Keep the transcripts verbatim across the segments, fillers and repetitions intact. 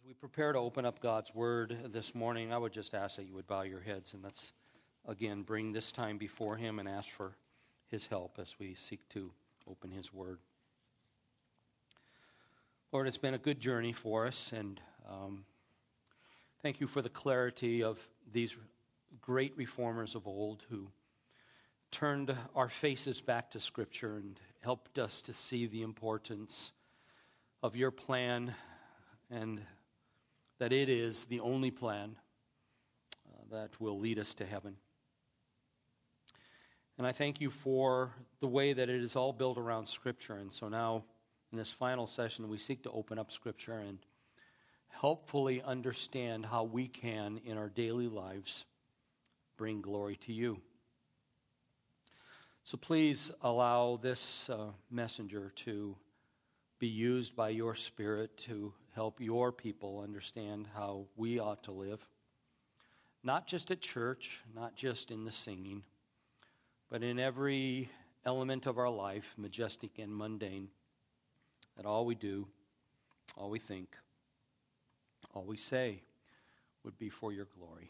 As we prepare to open up God's Word this morning, I would just ask that you would bow your heads and let's again bring this time before Him and ask for His help as we seek to open His Word. Lord, it's been a good journey for us, and um, thank you for the clarity of these great reformers of old who turned our faces back to Scripture and helped us to see the importance of your plan, and that it is the only plan uh, that will lead us to heaven. And I thank you for the way that it is all built around Scripture. And so now, in this final session, we seek to open up Scripture and helpfully understand how we can, in our daily lives, bring glory to you. So please allow this uh, messenger to be used by your Spirit to help your people understand how we ought to live, not just at church, not just in the singing, but in every element of our life, majestic and mundane, that all we do, all we think, all we say would be for your glory.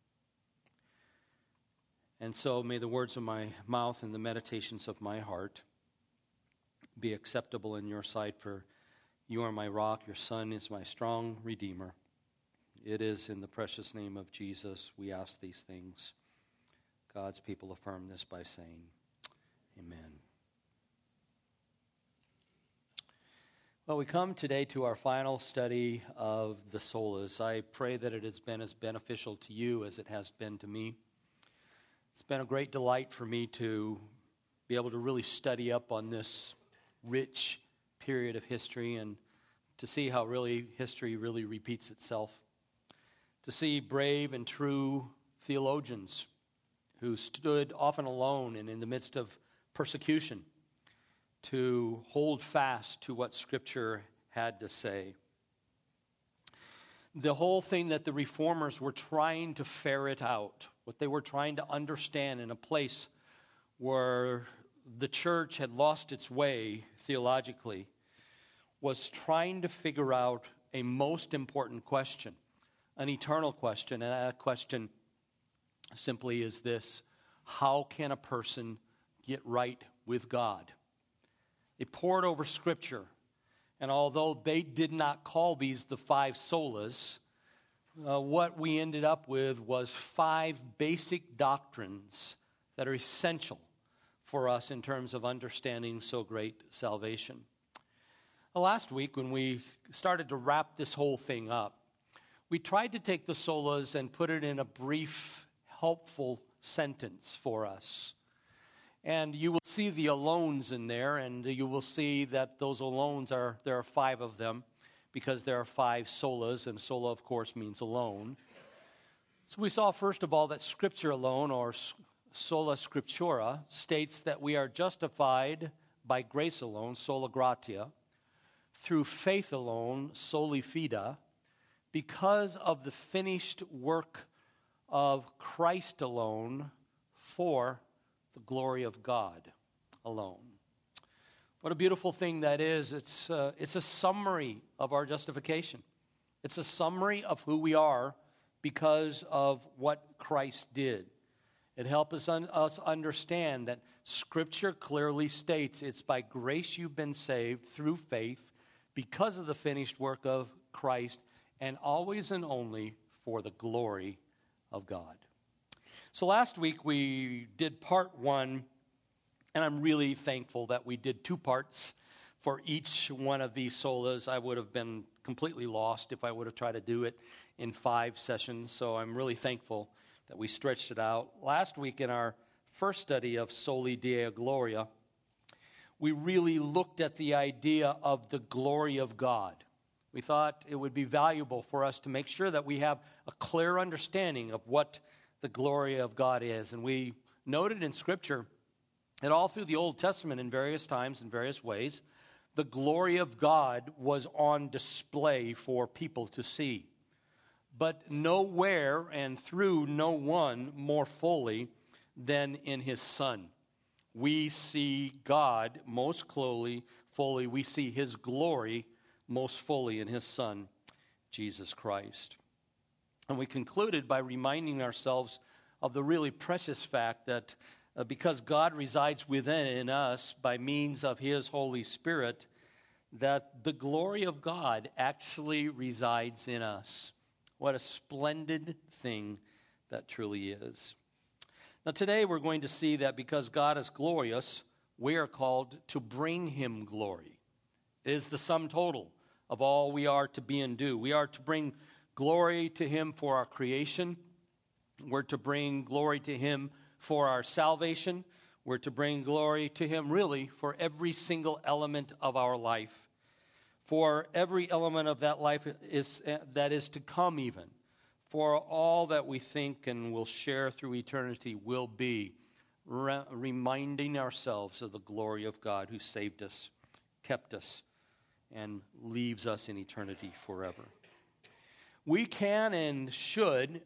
And so may the words of my mouth and the meditations of my heart be acceptable in your sight, for you are my rock, your Son is my strong Redeemer. It is in the precious name of Jesus we ask these things. God's people affirm this by saying, Amen. Well, we come today to our final study of the solas. I pray that it has been as beneficial to you as it has been to me. It's been a great delight for me to be able to really study up on this rich period of history and to see how really history really repeats itself. To see brave and true theologians who stood often alone and in the midst of persecution to hold fast to what Scripture had to say. The whole thing that the reformers were trying to ferret out, what they were trying to understand in a place where the church had lost its way theologically, was trying to figure out a most important question, an eternal question, and that question simply is this: how can a person get right with God? They pored over Scripture, and although they did not call these the five solas, uh, what we ended up with was five basic doctrines that are essential for us in terms of understanding so great salvation. Well, last week, when we started to wrap this whole thing up, we tried to take the solas and put it in a brief, helpful sentence for us. And you will see the alones in there, and you will see that those alones are, there are five of them, because there are five solas, and sola, of course, means alone. So we saw, first of all, that Scripture alone, or sola scriptura, states that we are justified by grace alone, sola gratia, through faith alone, soli fide, because of the finished work of Christ alone, for the glory of God alone. What a beautiful thing that is. It's, uh, it's a summary of our justification. It's a summary of who we are because of what Christ did. It helps us, un- us understand that Scripture clearly states it's by grace you've been saved through faith because of the finished work of Christ, and always and only for the glory of God. So last week we did part one, and I'm really thankful that we did two parts for each one of these solas. I would have been completely lost if I would have tried to do it in five sessions, so I'm really thankful that we stretched it out. Last week in our first study of Soli Deo Gloria, we really looked at the idea of the glory of God. We thought it would be valuable for us to make sure that we have a clear understanding of what the glory of God is. And we noted in Scripture that all through the Old Testament in various times, in various ways, the glory of God was on display for people to see. But nowhere and through no one more fully than in His Son. We see God most closely, fully. We see His glory most fully in His Son. Jesus Christ. And we concluded by reminding ourselves of the really precious fact that uh, because God resides within us by means of his Holy Spirit, that the glory of God actually resides in us. What a splendid thing that truly is. Now today we're going to see that because God is glorious, we are called to bring him glory. It is the sum total of all we are to be and do. We are to bring glory to him for our creation. We're to bring glory to him for our salvation. We're to bring glory to him really for every single element of our life. For every element of that life is that is to come even. For all that we think and will share through eternity will be re- reminding ourselves of the glory of God who saved us, kept us, and leaves us in eternity forever. We can and should,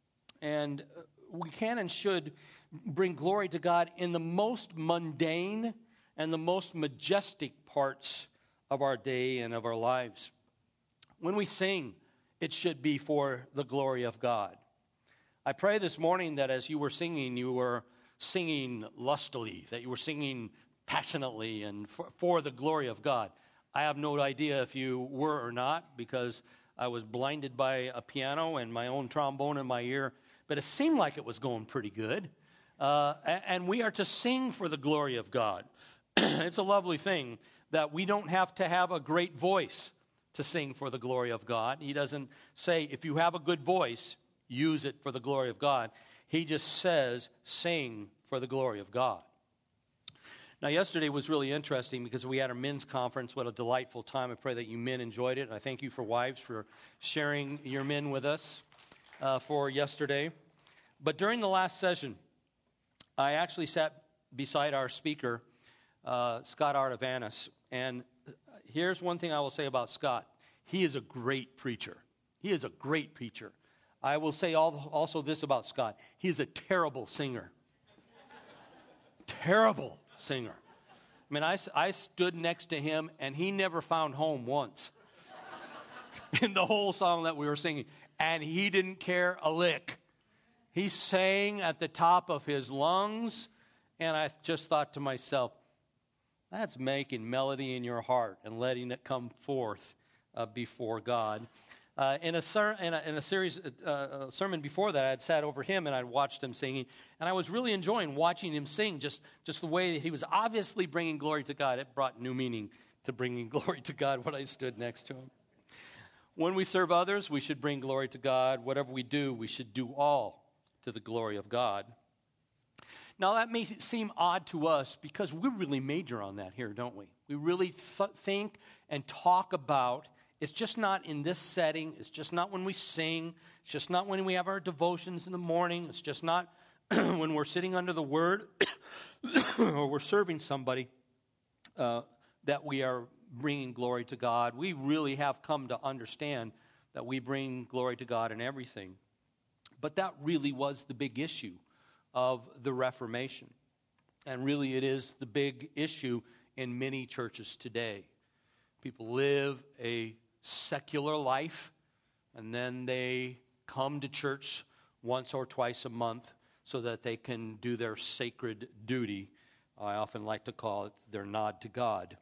and we can and should bring glory to God in the most mundane and the most majestic parts of our day and of our lives. When we sing, it should be for the glory of God. I pray this morning that as you were singing, you were singing lustily, that you were singing passionately and for, for the glory of God. I have no idea if you were or not, because I was blinded by a piano and my own trombone in my ear, but it seemed like it was going pretty good. Uh, and we are to sing for the glory of God. It's a lovely thing that we don't have to have a great voice to sing for the glory of God. He doesn't say, if you have a good voice, use it for the glory of God. He just says, sing for the glory of God. Now, yesterday was really interesting because we had our men's conference. What a delightful time. I pray that you men enjoyed it. I thank you for wives for sharing your men with us uh, for yesterday. But during the last session, I actually sat beside our speaker, uh, Scott Artavanis. And here's one thing I will say about Scott. He is a great preacher. He is a great preacher. I will say also this about Scott. He is a terrible singer. Terrible singer. I mean, I, I stood next to him, and he never found home once in the whole song that we were singing. And he didn't care a lick. He sang at the top of his lungs, and I just thought to myself, that's making melody in your heart and letting it come forth uh, before God. Uh, in, a ser- in, a, in a series, uh, a sermon before that, I had sat over him and I'd watched him singing, and I was really enjoying watching him sing, just, just the way that he was obviously bringing glory to God. It brought new meaning to bringing glory to God when I stood next to him. When we serve others, we should bring glory to God. Whatever we do, we should do all to the glory of God. Now, that may seem odd to us because we really major on that here, don't we? We really th- think and talk about, it's just not in this setting. It's just not when we sing. It's just not when we have our devotions in the morning. It's just not when we're sitting under the Word or we're serving somebody uh, that we are bringing glory to God. We really have come to understand that we bring glory to God in everything. But that really was the big issue of the Reformation. And really it is the big issue in many churches today. People live a secular life, and then they come to church once or twice a month so that they can do their sacred duty. I often like to call it their nod to God.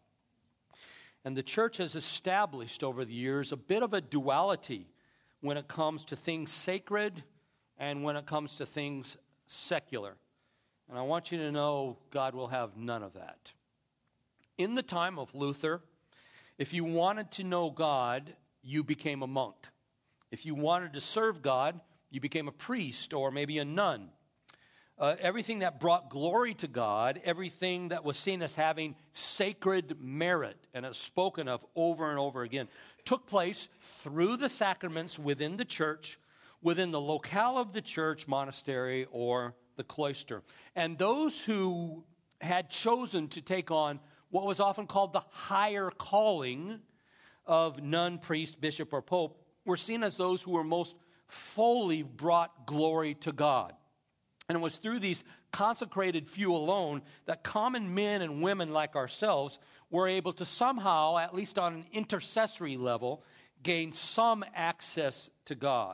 And the church has established over the years a bit of a duality when it comes to things sacred and when it comes to things secular. And I want you to know God will have none of that. In the time of Luther, if you wanted to know God, you became a monk. If you wanted to serve God, you became a priest or maybe a nun. Uh, everything that brought glory to God, everything that was seen as having sacred merit and is spoken of over and over again, took place through the sacraments within the church, within the locale of the church, monastery, or the cloister. And those who had chosen to take on what was often called the higher calling of nun, priest, bishop, or pope were seen as those who were most fully brought glory to God. And it was through these consecrated few alone that common men and women like ourselves were able to somehow, at least on an intercessory level, gain some access to God.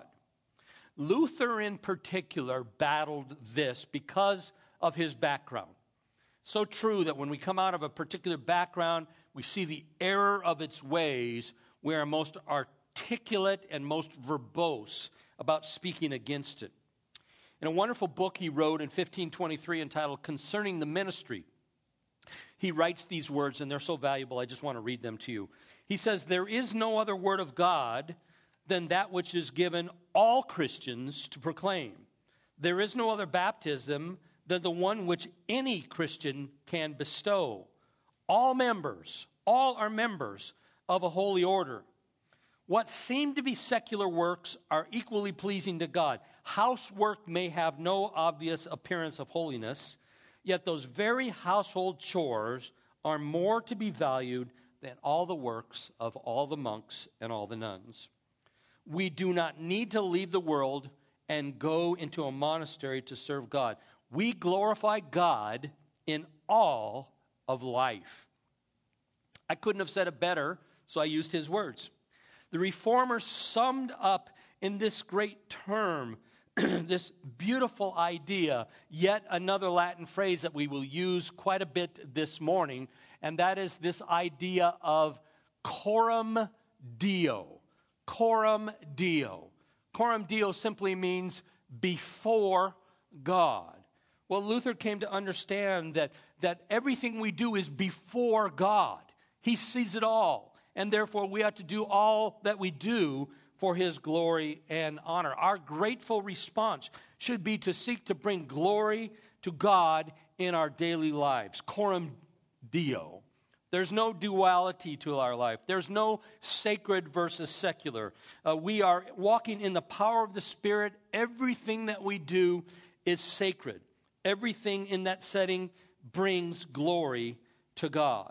Luther in particular battled this because of his background. So true that when we come out of a particular background, we see the error of its ways. We are most articulate and most verbose about speaking against it. In a wonderful book he wrote in fifteen twenty-three entitled Concerning the Ministry, he writes these words, and they're so valuable, I just want to read them to you. He says, "There is no other word of God than that which is given all Christians to proclaim. There is no other baptism than the one which any Christian can bestow. All members, all are members of a holy order. What seem to be secular works are equally pleasing to God. Housework may have no obvious appearance of holiness, yet those very household chores are more to be valued than all the works of all the monks and all the nuns. We do not need to leave the world and go into a monastery to serve God. We glorify God in all of life." I couldn't have said it better, so I used his words. The Reformer summed up in this great term, this beautiful idea, yet another Latin phrase that we will use quite a bit this morning, and that is this idea of coram Deo. Coram Deo. Coram Deo simply means before God. Well, Luther came to understand that, that everything we do is before God. He sees it all, and therefore we ought to do all that we do for his glory and honor. Our grateful response should be to seek to bring glory to God in our daily lives. Coram Deo. There's no duality to our life. There's no sacred versus secular. Uh, we are walking in the power of the Spirit. Everything that we do is sacred. Everything in that setting brings glory to God.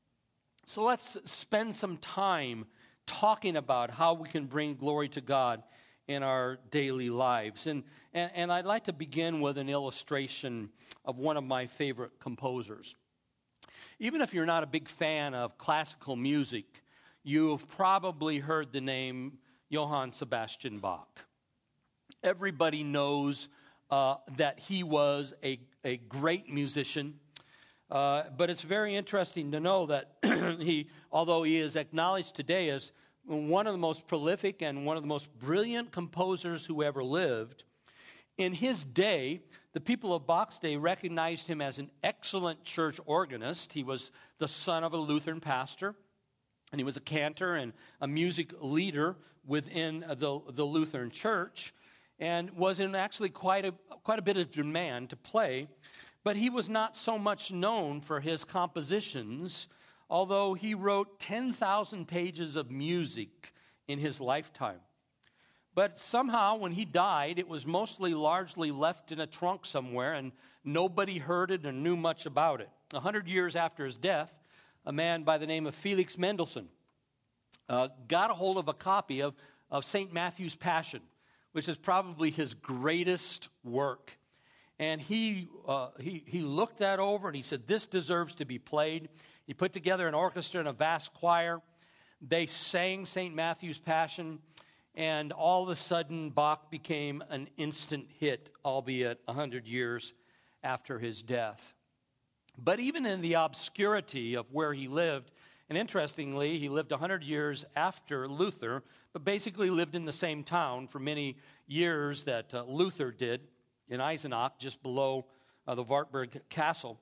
So let's spend some time talking about how we can bring glory to God in our daily lives. And, and, and I'd like to begin with an illustration of one of my favorite composers. Even if you're not a big fan of classical music, you've probably heard the name Johann Sebastian Bach. Everybody knows uh, that he was a, a great musician, uh, but it's very interesting to know that he, although he is acknowledged today as one of the most prolific and one of the most brilliant composers who ever lived, in his day, the people of Bach's day recognized him as an excellent church organist. He was the son of a Lutheran pastor, and he was a cantor and a music leader within the, the Lutheran church, and was in actually quite a, quite a bit of demand to play. But he was not so much known for his compositions, although he wrote ten thousand pages of music in his lifetime. But somehow, when he died, it was mostly largely left in a trunk somewhere, and nobody heard it or knew much about it. A hundred years after his death, a man by the name of Felix Mendelssohn uh, got a hold of a copy of, of Saint Matthew's Passion, which is probably his greatest work. And he, uh, he, he looked that over, and he said, "This deserves to be played." He put together an orchestra and a vast choir. They sang Saint Matthew's Passion. And all of a sudden, Bach became an instant hit, albeit a hundred years after his death. But even in the obscurity of where he lived, and interestingly, he lived a hundred years after Luther, but basically lived in the same town for many years that uh, Luther did, in Eisenach, just below uh, the Wartburg Castle.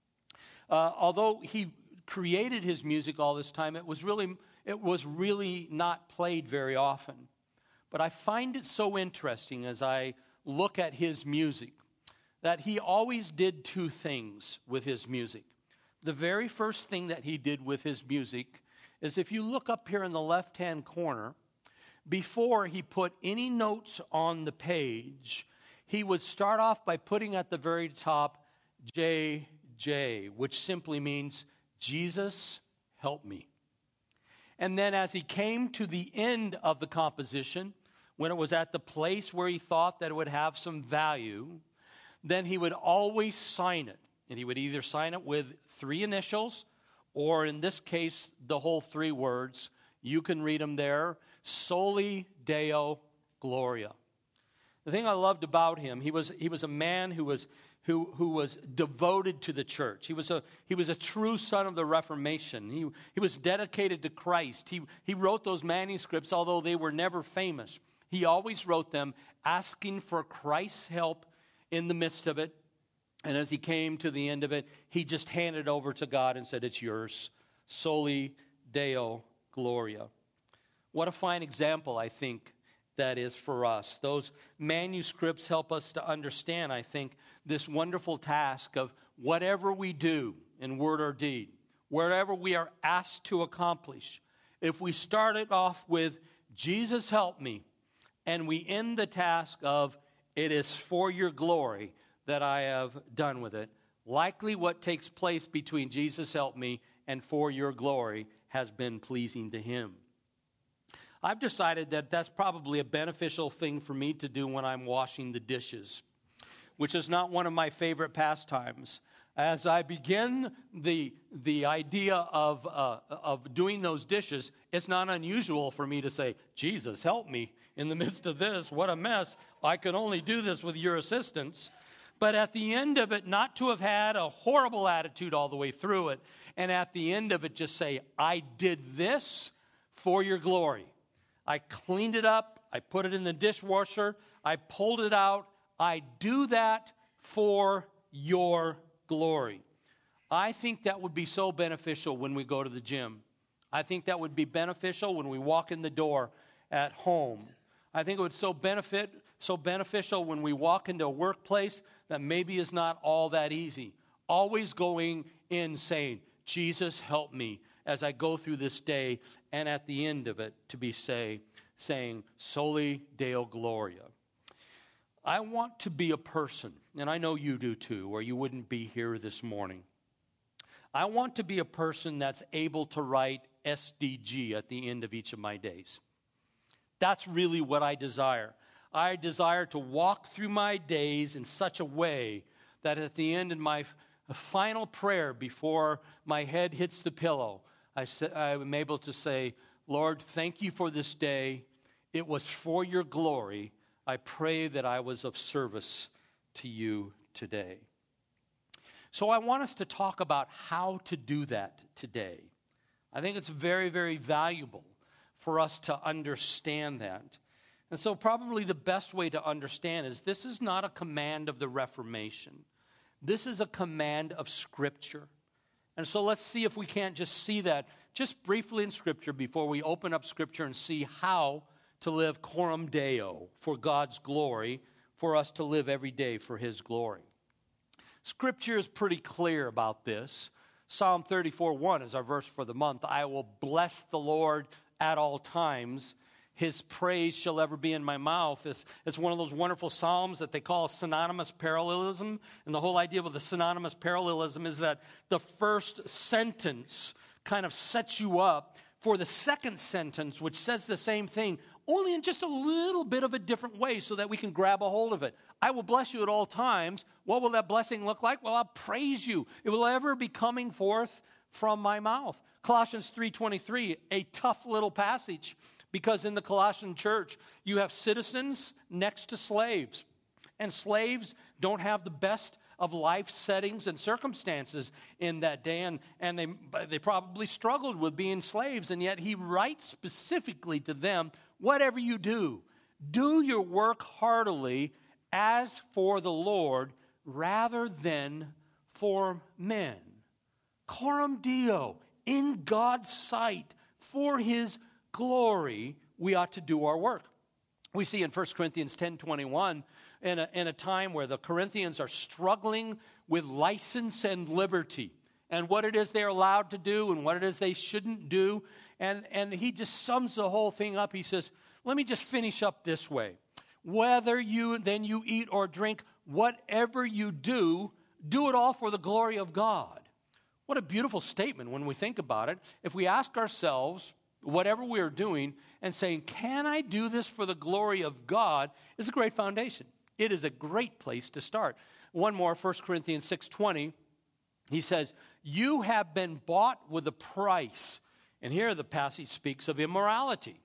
Uh, although he created his music all this time, it was really it was really not played very often. But I find it so interesting as I look at his music that he always did two things with his music. The very first thing that he did with his music is, if you look up here in the left-hand corner, before he put any notes on the page, he would start off by putting at the very top J J, which simply means, "Jesus, help me." And then as he came to the end of the composition, when it was at the place where he thought that it would have some value, then he would always sign it. And he would either sign it with three initials, or in this case, the whole three words. You can read them there. Soli Deo Gloria. The thing I loved about him, he was he was a man who was who who was devoted to the church. He was a he was a true son of the Reformation. He he was dedicated to Christ. He he wrote those manuscripts, although they were never famous. He always wrote them asking for Christ's help in the midst of it. And as he came to the end of it, he just handed it over to God and said, "It's yours. Soli Deo Gloria." What a fine example, I think, that is for us. Those manuscripts help us to understand, I think, this wonderful task of whatever we do in word or deed, wherever we are asked to accomplish, if we start it off with, "Jesus, help me," and we end the task of, "It is for your glory that I have done with it," likely what takes place between "Jesus, help me" and "for your glory" has been pleasing to him. I've decided that that's probably a beneficial thing for me to do when I'm washing the dishes, which is not one of my favorite pastimes. As I begin the the idea of uh, of doing those dishes, it's not unusual for me to say, "Jesus, help me in the midst of this. What a mess. I can only do this with your assistance." But at the end of it, not to have had a horrible attitude all the way through it, and at the end of it, just say, "I did this for your glory. I cleaned it up. I put it in the dishwasher. I pulled it out. I do that for your glory." I think that would be so beneficial when we go to the gym. I think that would be beneficial when we walk in the door at home. I think it would so benefit, so beneficial when we walk into a workplace that maybe is not all that easy. Always going in saying, "Jesus, help me," as I go through this day, and at the end of it, to be say, saying, "Soli Deo Gloria." I want to be a person, and I know you do too, or you wouldn't be here this morning. I want to be a person that's able to write S D G at the end of each of my days. That's really what I desire. I desire to walk through my days in such a way that at the end, in my final prayer before my head hits the pillow, I say, I'm able to say, "Lord, thank you for this day. It was for your glory. I pray that I was of service to you today." So I want us to talk about how to do that today. I think it's very, very valuable for us to understand that. And so probably the best way to understand is this is not a command of the Reformation. This is a command of Scripture. And so let's see if we can't just see that just briefly in Scripture before we open up Scripture and see how to live coram Deo, for God's glory, for us to live every day for His glory. Scripture is pretty clear about this. Psalm thirty-four one is our verse for the month. "I will bless the Lord at all times. His praise shall ever be in my mouth." It's, it's one of those wonderful psalms that they call synonymous parallelism. And the whole idea with the synonymous parallelism is that the first sentence kind of sets you up for the second sentence, which says the same thing, only in just a little bit of a different way so that we can grab a hold of it. "I will bless you at all times." What will that blessing look like? Well, I'll praise you. It will ever be coming forth from my mouth. Colossians three twenty-three, a tough little passage, because in the Colossian church, you have citizens next to slaves. And slaves don't have the best of life settings and circumstances in that day, and, and they, they probably struggled with being slaves, and yet he writes specifically to them, "Whatever you do, do your work heartily as for the Lord rather than for men." Coram Deo, in God's sight, for His glory, we ought to do our work. We see in First Corinthians ten twenty-one, in a, in a time where the Corinthians are struggling with license and liberty, and what it is they're allowed to do and what it is they shouldn't do. And, and he just sums the whole thing up. He says, let me just finish up this way. "Whether you then you eat or drink, whatever you do, do it all for the glory of God." What a beautiful statement when we think about it. If we ask ourselves, whatever we are doing, and saying, can I do this for the glory of God, is a great foundation. It is a great place to start. One more, First Corinthians six twenty, he says, "You have been bought with a price." And here the passage speaks of immorality.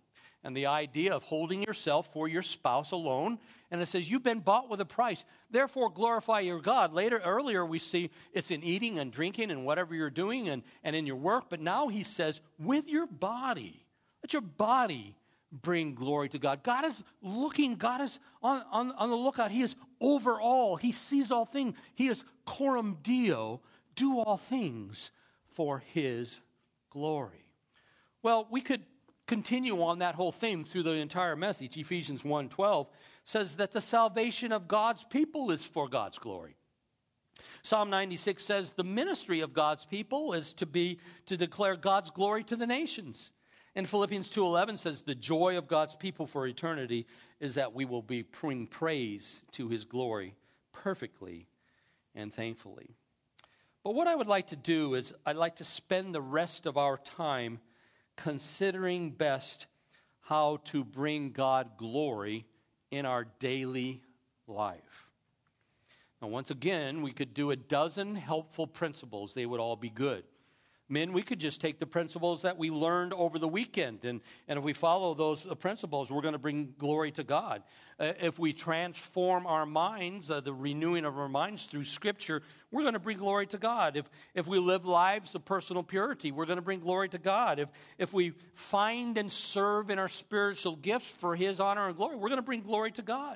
and the idea of holding yourself for your spouse alone. And it says, you've been bought with a price. Therefore, glorify your God. Later, earlier, we see it's in eating and drinking and whatever you're doing and, and in your work. But now he says, with your body, let your body bring glory to God. God is looking, God is on, on, on the lookout. He is over all. He sees all things. He is coram Deo, do all things for his glory. Well, we could continue on that whole theme through the entire message. Ephesians one twelve says that the salvation of God's people is for God's glory. Psalm ninety-six says the ministry of God's people is to be to declare God's glory to the nations. And Philippians two eleven says the joy of God's people for eternity is that we will be bring praise to his glory perfectly and thankfully. But what I would like to do is I'd like to spend the rest of our time considering best how to bring God glory in our daily life. Now, once again, we could do a dozen helpful principles. They would all be good. Men, we could just take the principles that we learned over the weekend, and, and if we follow those uh, principles, we're going to bring glory to God. Uh, if we transform our minds, uh, the renewing of our minds through Scripture, we're going to bring glory to God. If, if we live lives of personal purity, we're going to bring glory to God. If, if we find and serve in our spiritual gifts for his honor and glory, we're going to bring glory to God.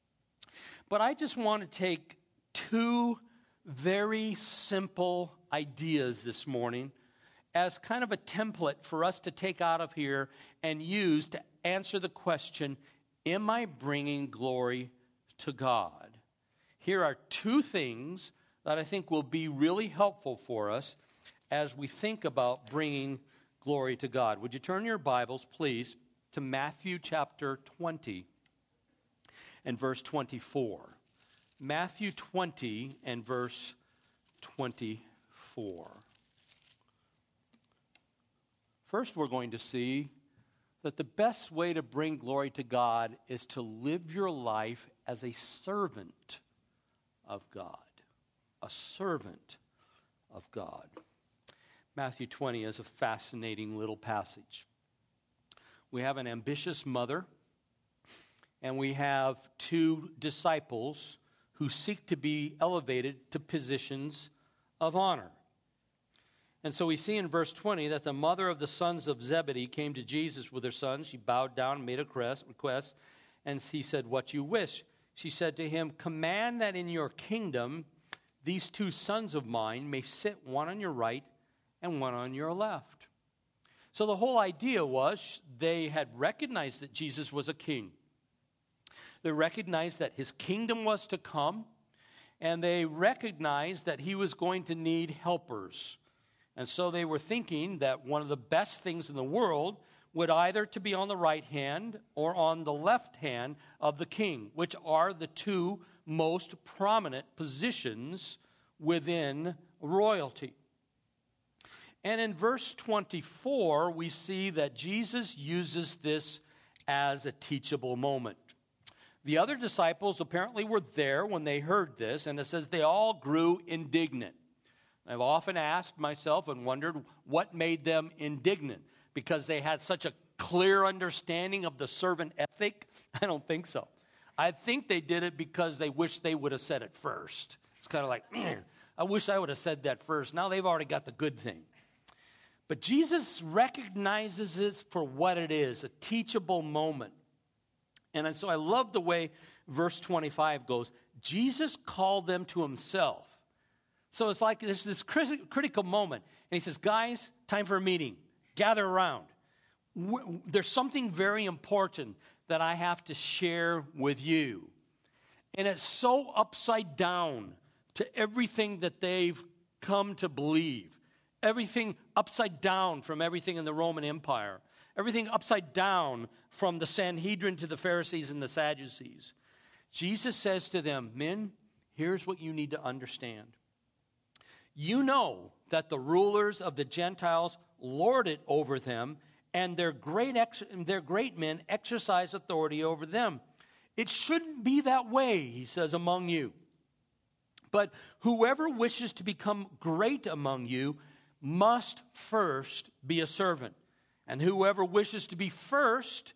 But I just want to take two very simple ideas this morning as kind of a template for us to take out of here and use to answer the question, am I bringing glory to God? Here are two things that I think will be really helpful for us as we think about bringing glory to God. Would you turn your Bibles, please, to Matthew chapter twenty and verse twenty-four. Matthew twenty and verse twenty-four. First, we're going to see that the best way to bring glory to God is to live your life as a servant of God. A servant of God. Matthew twenty is a fascinating little passage. We have an ambitious mother, and we have two disciples who seek to be elevated to positions of honor. And so we see in verse twenty that the mother of the sons of Zebedee came to Jesus with her sons. She bowed down and made a request, and he said, "What you wish?" She said to him, "Command that in your kingdom these two sons of mine may sit one on your right and one on your left." So the whole idea was they had recognized that Jesus was a king. They recognized that his kingdom was to come, and they recognized that he was going to need helpers. And so they were thinking that one of the best things in the world would either to be on the right hand or on the left hand of the king, which are the two most prominent positions within royalty. And in verse twenty-four, we see that Jesus uses this as a teachable moment. The other disciples apparently were there when they heard this, and it says they all grew indignant. I've often asked myself and wondered what made them indignant, because they had such a clear understanding of the servant ethic. I don't think so. I think they did it because they wished they would have said it first. It's kind of like, man, I wish I would have said that first. Now they've already got the good thing. But Jesus recognizes it for what it is, a teachable moment. And so I love the way verse twenty-five goes. Jesus called them to himself. So it's like there's this crit- critical moment. And he says, guys, time for a meeting. Gather around. W- there's something very important that I have to share with you. And it's so upside down to everything that they've come to believe. Everything upside down from everything in the Roman Empire. Everything upside down from the Sanhedrin to the Pharisees and the Sadducees. Jesus says to them, men, here's what you need to understand. You know that the rulers of the Gentiles lord it over them, and their great, ex- their great men exercise authority over them. It shouldn't be that way, he says, among you. But whoever wishes to become great among you must first be a servant. And whoever wishes to be first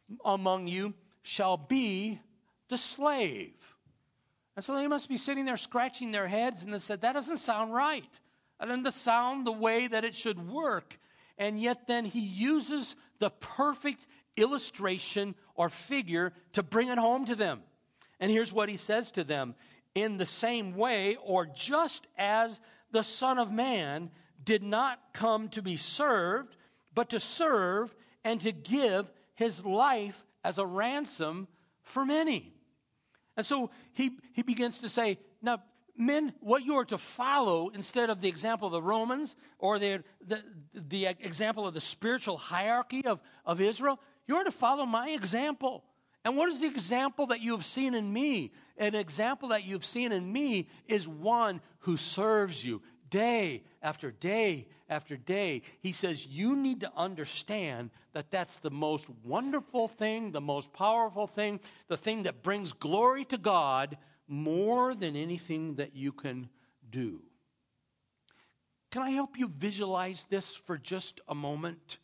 among you shall be the slave. And so they must be sitting there scratching their heads, and they said, that doesn't sound right. That doesn't sound the way that it should work. And yet then he uses the perfect illustration or figure to bring it home to them. And here's what he says to them. In the same way, or just as the Son of Man did not come to be served, but to serve and to give his life as a ransom for many. And so he, he begins to say, now, men, what you are to follow instead of the example of the Romans or the, the, the example of the spiritual hierarchy of, of Israel, you are to follow my example. And what is the example that you have seen in me? An example that you've seen in me is one who serves you day after day after day. He says you need to understand that that's the most wonderful thing, the most powerful thing, the thing that brings glory to God more than anything that you can do. Can I help you visualize this for just a moment?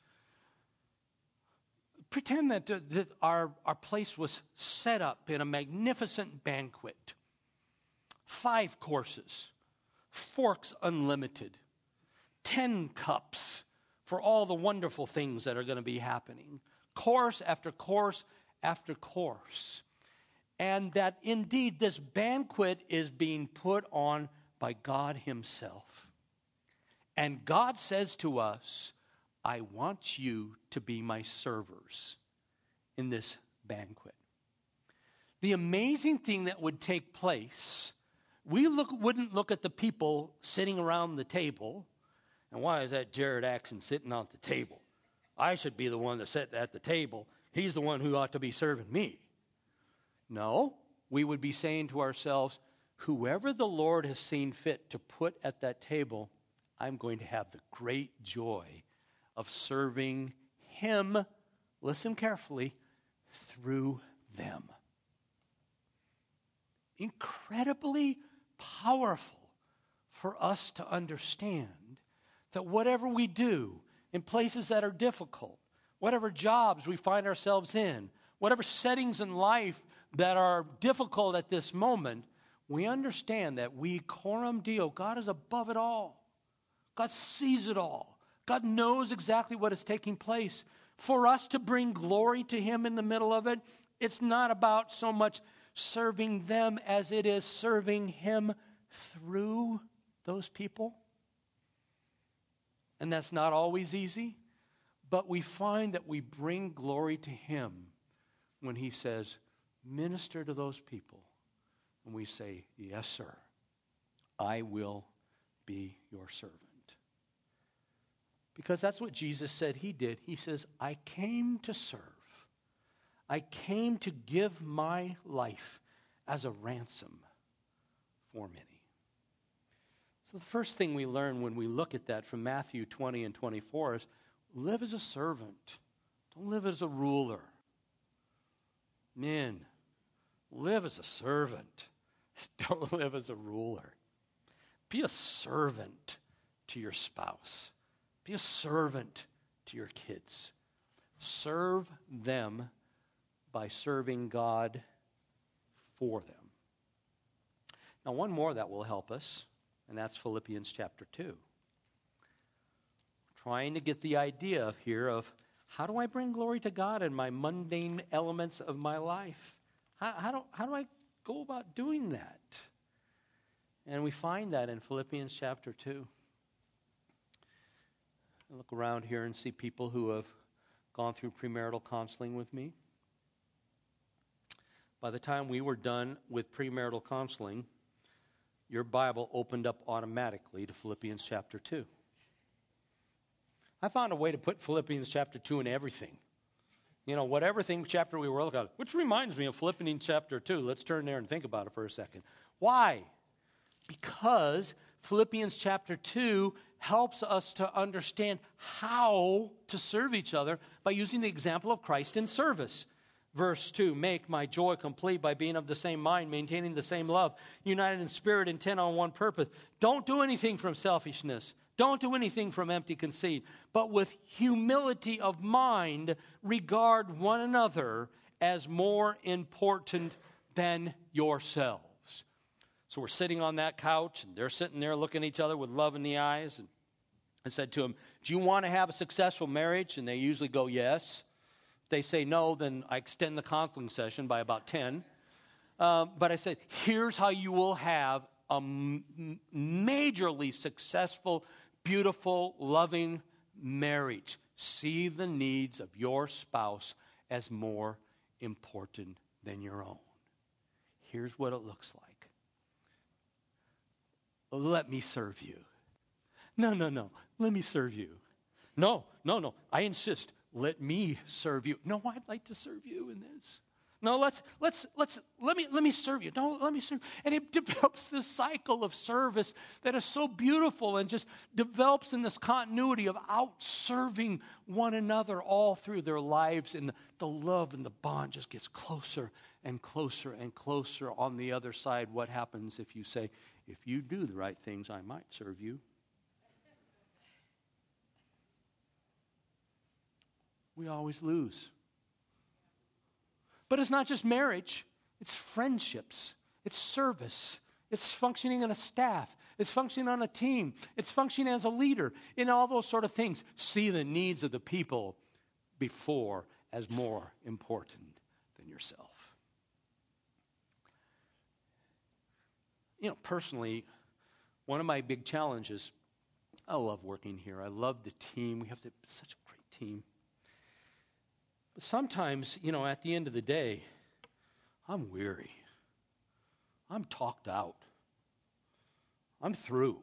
Pretend that, uh, that our, our place was set up in a magnificent banquet. Five courses, forks unlimited, ten cups for all the wonderful things that are going to be happening. Course after course after course. And that indeed this banquet is being put on by God himself. And God says to us, I want you to be my servers in this banquet. The amazing thing that would take place, we look, wouldn't look at the people sitting around the table, and why is that Jared Axon sitting at the table? I should be the one to sit at the table. He's the one who ought to be serving me. No, we would be saying to ourselves, whoever the Lord has seen fit to put at that table, I'm going to have the great joy of serving him, listen carefully, through them. Incredibly powerful for us to understand that whatever we do in places that are difficult, whatever jobs we find ourselves in, whatever settings in life that are difficult at this moment, we understand that we, coram Deo, God is above it all. God sees it all. God knows exactly what is taking place. For us to bring glory to him in the middle of it, it's not about so much serving them as it is serving him through those people. And that's not always easy, but we find that we bring glory to him when he says, minister to those people. And we say, yes, sir, I will be your servant. Because that's what Jesus said he did. He says, I came to serve. I came to give my life as a ransom for many. So the first thing we learn when we look at that from Matthew twenty and twenty-four is live as a servant. Don't live as a ruler. Men, live as a servant. Don't live as a ruler. Be a servant to your spouse. Be a servant to your kids. Serve them by serving God for them. Now, one more that will help us, and that's Philippians chapter two. Trying to get the idea here of how do I bring glory to God in my mundane elements of my life? How, how, do, how do I go about doing that? And we find that in Philippians chapter two. I look around here and see people who have gone through premarital counseling with me. By the time we were done with premarital counseling, your Bible opened up automatically to Philippians chapter two. I found a way to put Philippians chapter two in everything. You know, whatever thing chapter we were looking at, which reminds me of Philippians chapter two. Let's turn there and think about it for a second. Why? Because Philippians chapter two helps us to understand how to serve each other by using the example of Christ in service. Verse two, make my joy complete by being of the same mind, maintaining the same love, united in spirit, intent on one purpose. Don't do anything from selfishness, Don't do anything from empty conceit, but with humility of mind regard one another as more important than yourselves. So we're sitting on that couch, and they're sitting there looking at each other with love in the eyes. And I said to them, do you want to have a successful marriage? And they usually go, yes. If they say no, then I extend the counseling session by about ten. Um, but I said, here's how you will have a m- majorly successful, beautiful, loving marriage. See the needs of your spouse as more important than your own. Here's what it looks like. Let me serve you. No, no, no. Let me serve you. No, no, no. I insist. Let me serve you. No, I'd like to serve you in this. No, let's let's let's let me let me serve you. No, let me serve. And it develops this cycle of service that is so beautiful and just develops in this continuity of out-serving one another all through their lives. And the, the love and the bond just gets closer and closer and closer on the other side. What happens if you say, if you do the right things, I might serve you? We always lose. But it's not just marriage, it's friendships, it's service, it's functioning in a staff, it's functioning on a team, it's functioning as a leader, in all those sort of things. See the needs of the people before as more important than yourself. You know, personally, one of my big challenges, I love working here. I love the team. We have the, such a great team. But sometimes, you know, at the end of the day, I'm weary. I'm talked out. I'm through.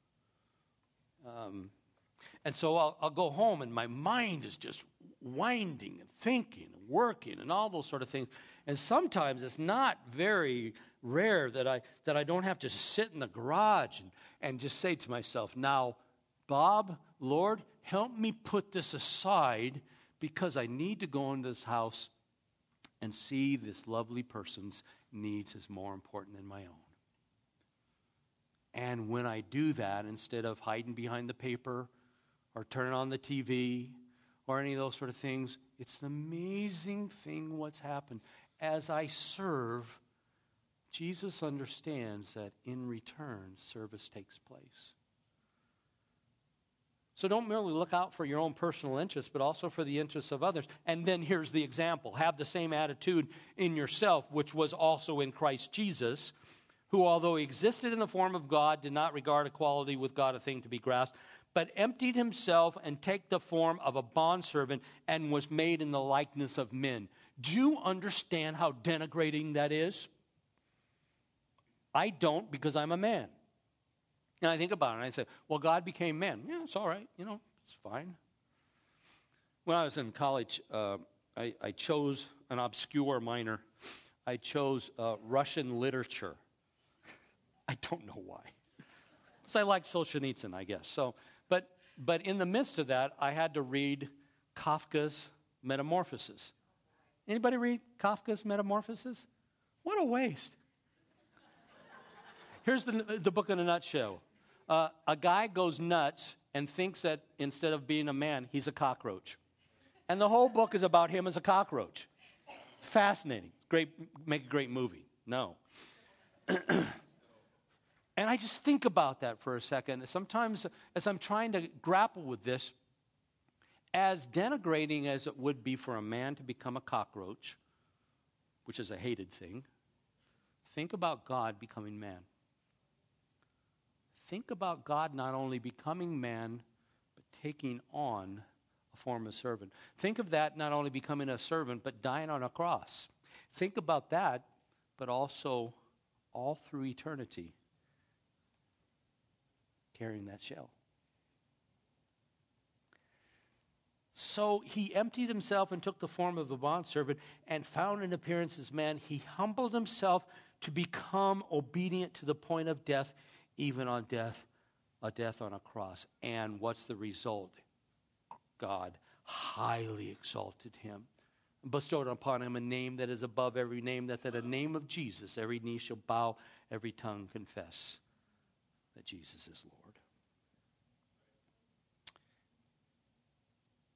Um, and so I'll, I'll go home and my mind is just winding and thinking and working and all those sort of things. And sometimes it's not very rare that I that I don't have to sit in the garage and, and just say to myself, now, Bob, Lord, help me put this aside, because I need to go into this house and see this lovely person's needs as more important than my own. And when I do that, instead of hiding behind the paper or turning on the T V or any of those sort of things, it's an amazing thing what's happened. As I serve, Jesus understands that in return, service takes place. So don't merely look out for your own personal interests, but also for the interests of others. And then here's the example. Have the same attitude in yourself, which was also in Christ Jesus, who, although he existed in the form of God, did not regard equality with God a thing to be grasped, but emptied himself and took the form of a bondservant and was made in the likeness of men. Do you understand how denigrating that is? I don't, because I'm a man. And I think about it, and I say, well, God became man. Yeah, it's all right. You know, it's fine. When I was in college, uh, I, I chose an obscure minor. I chose uh, Russian literature. I don't know why. Because I liked Solzhenitsyn, I guess. So, but but in the midst of that, I had to read Kafka's Metamorphoses. Anybody read Kafka's Metamorphoses? What a waste. Here's the, the book in a nutshell. Uh, a guy goes nuts and thinks that instead of being a man, he's a cockroach. And the whole book is about him as a cockroach. Fascinating. Great, make a great movie. No. And I just think about that for a second. Sometimes as I'm trying to grapple with this, as denigrating as it would be for a man to become a cockroach, which is a hated thing, think about God becoming man. Think about God not only becoming man, but taking on a form of servant. Think of that not only becoming a servant, but dying on a cross. Think about that, but also all through eternity, carrying that shell. So he emptied himself and took the form of a bondservant and found an appearance as man. He humbled himself to become obedient to the point of death, even on death, a death on a cross. And what's the result? God highly exalted him, bestowed upon him a name that is above every name, that at the name of Jesus every knee shall bow, every tongue confess that Jesus is Lord.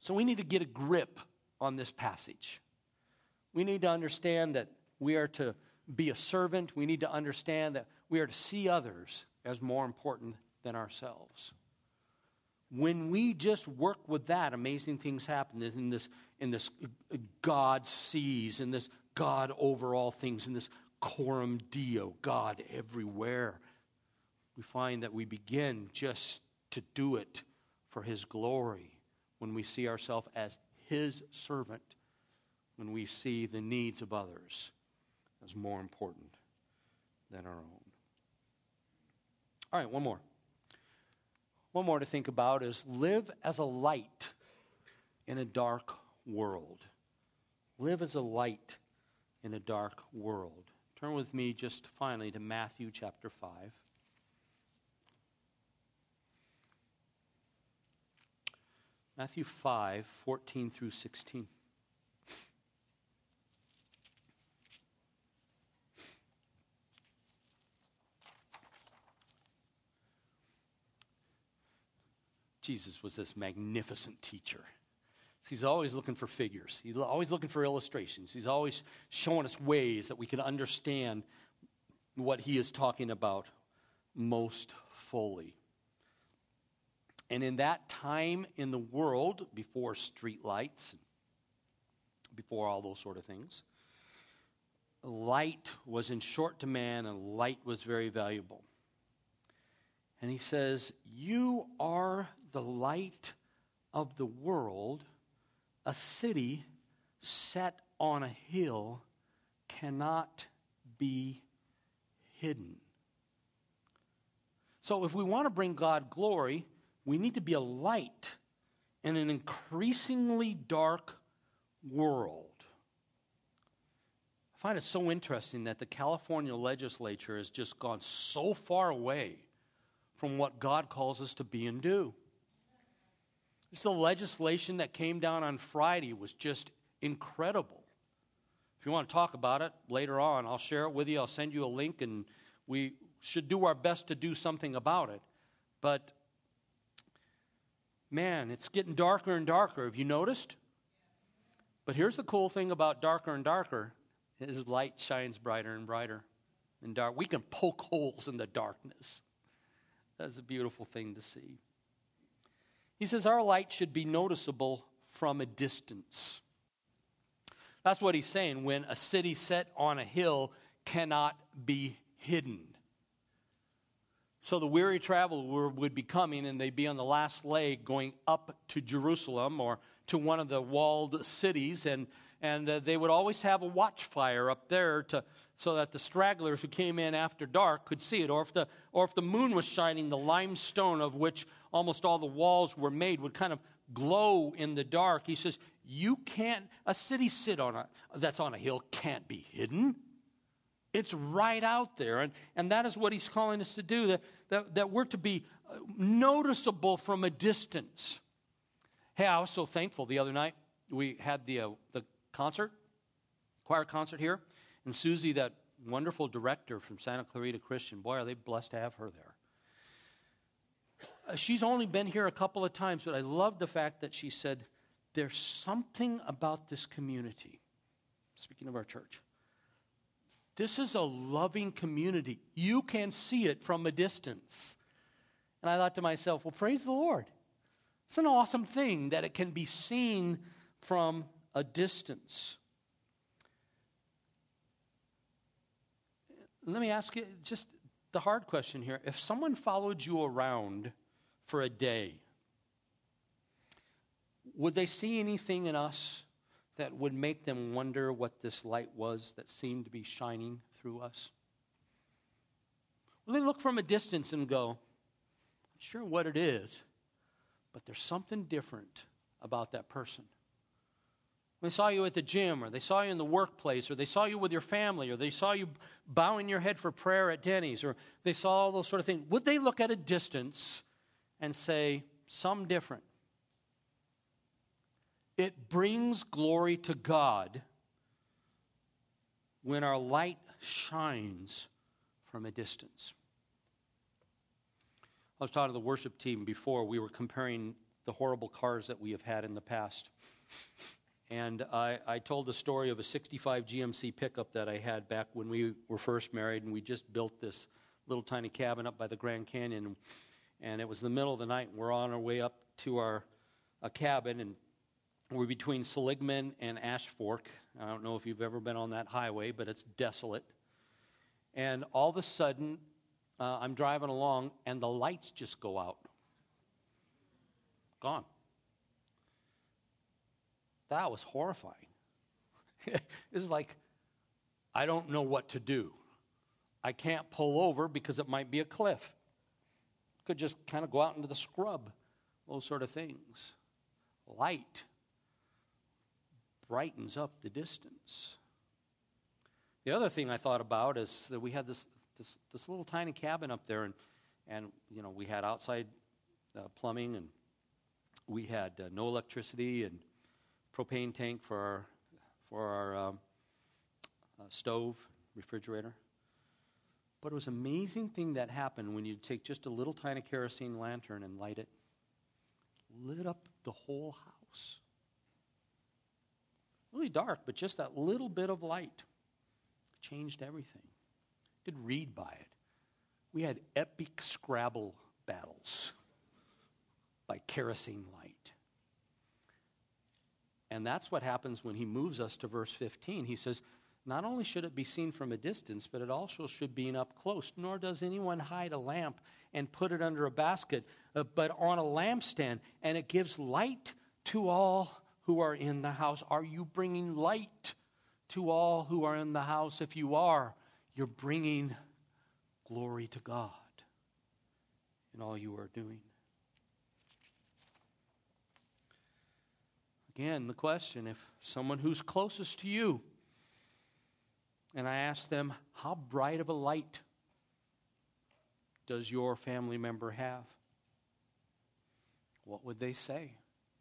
So we need to get a grip on this passage. We need to understand that we are to be a servant. We need to understand that we are to see others as more important than ourselves. When we just work with that, amazing things happen in this, in this God sees, in this God over all things, in this coram Deo, God everywhere. We find that we begin just to do it for His glory when we see ourselves as His servant, when we see the needs of others as more important than our own. All right, one more. One more to think about is live as a light in a dark world. Live as a light in a dark world. Turn with me just finally to Matthew chapter five. Matthew five, fourteen through sixteen. Jesus was this magnificent teacher. He's always looking for figures. He's always looking for illustrations. He's always showing us ways that we can understand what he is talking about most fully. And in that time in the world, before street lights, before all those sort of things, light was in short demand and light was very valuable. And he says, you are the light of the world. A city set on a hill cannot be hidden. So if we want to bring God glory, we need to be a light in an increasingly dark world. I find it so interesting that the California legislature has just gone so far away from what God calls us to be and do. This the legislation that came down on Friday was just incredible. If you want to talk about it later on, I'll share it with you. I'll send you a link, and we should do our best to do something about it. But, man, it's getting darker and darker. Have you noticed? But here's the cool thing about darker and darker is light shines brighter and brighter. And dark, we can poke holes in the darkness. That's a beautiful thing to see. He says our light should be noticeable from a distance. That's what he's saying when a city set on a hill cannot be hidden. So the weary traveler would be coming and they'd be on the last leg going up to Jerusalem or to one of the walled cities, and, and uh, they would always have a watchfire up there to so that the stragglers who came in after dark could see it. Or if the or if the moon was shining, the limestone of which almost all the walls were made would kind of glow in the dark. He says, you can't, a city sit on a, that's on a hill can't be hidden. It's right out there. And, and that is what he's calling us to do, that, that, that we're to be noticeable from a distance. Hey, I was so thankful the other night. We had the, uh, the concert, choir concert here. And Susie, that wonderful director from Santa Clarita Christian, boy, are they blessed to have her there. Uh, she's only been here a couple of times, but I love the fact that she said, there's something about this community. Speaking of our church. This is a loving community. You can see it from a distance. And I thought to myself, well, praise the Lord. It's an awesome thing that it can be seen from a distance. Let me ask you just the hard question here. If someone followed you around for a day, would they see anything in us that would make them wonder what this light was that seemed to be shining through us? Will they look from a distance and go, I'm not sure what it is, but there's something different about that person? They saw you at the gym, or they saw you in the workplace, or they saw you with your family, or they saw you bowing your head for prayer at Denny's, or they saw all those sort of things. Would they look at a distance and say, some different? It brings glory to God when our light shines from a distance. I was talking to the worship team before. We were comparing the horrible cars that we have had in the past. And I, I told the story of a sixty-five G M C pickup that I had back when we were first married, and we just built this little tiny cabin up by the Grand Canyon. And it was the middle of the night, and we're on our way up to our a cabin, and we're between Seligman and Ash Fork. I don't know if you've ever been on that highway, but it's desolate. And all of a sudden, uh, I'm driving along, and the lights just go out. Gone. That was horrifying. It's like, I don't know what to do. I can't pull over because it might be a cliff. Could just kind of go out into the scrub. Those sort of things. Light brightens up the distance. The other thing I thought about is that we had this this, this little tiny cabin up there, and, and you know, we had outside uh, plumbing, and we had uh, no electricity, and propane tank for our, for our um, uh, stove, refrigerator. But it was an amazing thing that happened when you take just a little tiny kerosene lantern and light it. Lit up the whole house. Really dark, but just that little bit of light changed everything. Did read by it. We had epic Scrabble battles by kerosene light. And that's what happens when he moves us to verse fifteen. He says, not only should it be seen from a distance, but it also should be up close. Nor does anyone hide a lamp and put it under a basket, uh, but on a lampstand, and it gives light to all who are in the house. Are you bringing light to all who are in the house? If you are, you're bringing glory to God in all you are doing. Again, the question, if someone who's closest to you, and I ask them, how bright of a light does your family member have? What would they say?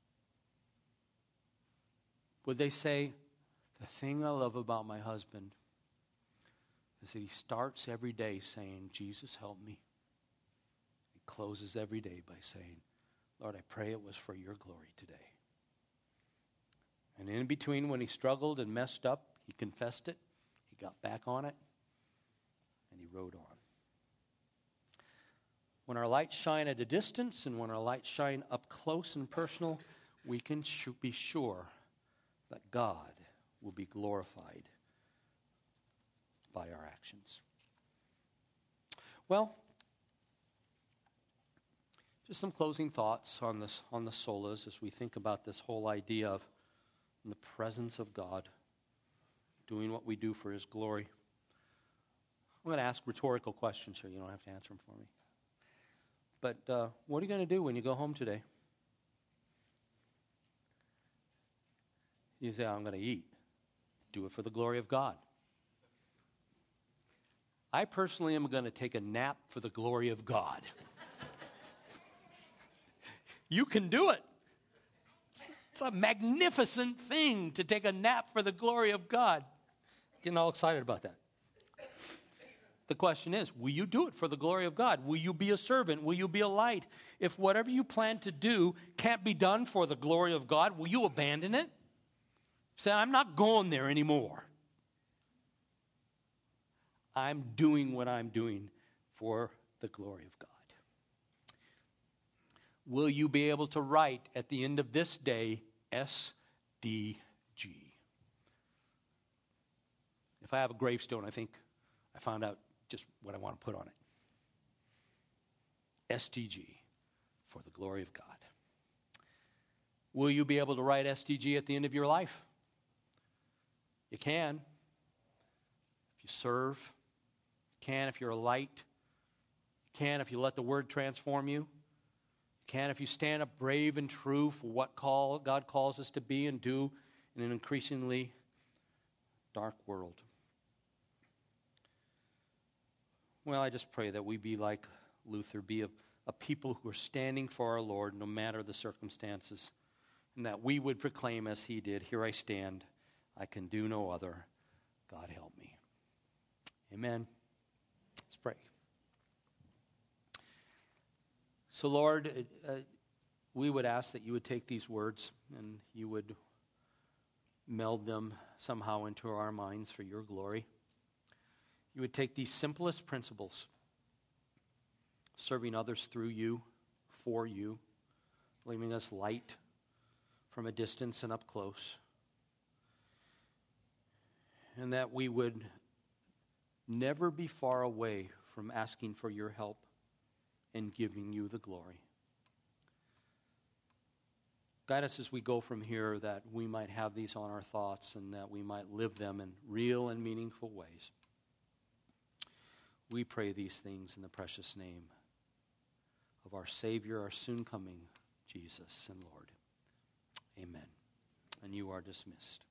Would they say, the thing I love about my husband is that he starts every day saying, Jesus, help me. He closes every day by saying, Lord, I pray it was for your glory today. And in between, when he struggled and messed up, he confessed it, he got back on it, and he rode on. When our lights shine at a distance and when our lights shine up close and personal, we can sh- be sure that God will be glorified by our actions. Well, just some closing thoughts on this, on the solas as we think about this whole idea of in the presence of God, doing what we do for his glory. I'm going to ask rhetorical questions here. You don't have to answer them for me. But uh, what are you going to do when you go home today? You say, I'm going to eat. Do it for the glory of God. I personally am going to take a nap for the glory of God. You can do it. It's a magnificent thing to take a nap for the glory of God. Getting all excited about that. The question is, will you do it for the glory of God? Will you be a servant? Will you be a light? If whatever you plan to do can't be done for the glory of God, will you abandon it? Say, I'm not going there anymore. I'm doing what I'm doing for the glory of God. Will you be able to write at the end of this day, S D G? If I have a gravestone, I think I found out just what I want to put on it. S D G, for the glory of God. Will you be able to write S D G at the end of your life? You can. If you serve. You can if you're a light. You can if you let the word transform you. You can if you stand up brave and true for what call God calls us to be and do in an increasingly dark world. Well, I just pray that we be like Luther, be a, a people who are standing for our Lord no matter the circumstances, and that we would proclaim as he did, here I stand, I can do no other, God help me. Amen. Let's pray. So Lord, uh, we would ask that you would take these words and you would meld them somehow into our minds for your glory. You would take these simplest principles, serving others through you, for you, leaving us light from a distance and up close, and that we would never be far away from asking for your help and giving you the glory. Guide us as we go from here, that we might have these on our thoughts and that we might live them in real and meaningful ways. We pray these things in the precious name of our Savior, our soon coming Jesus and Lord. Amen. And you are dismissed.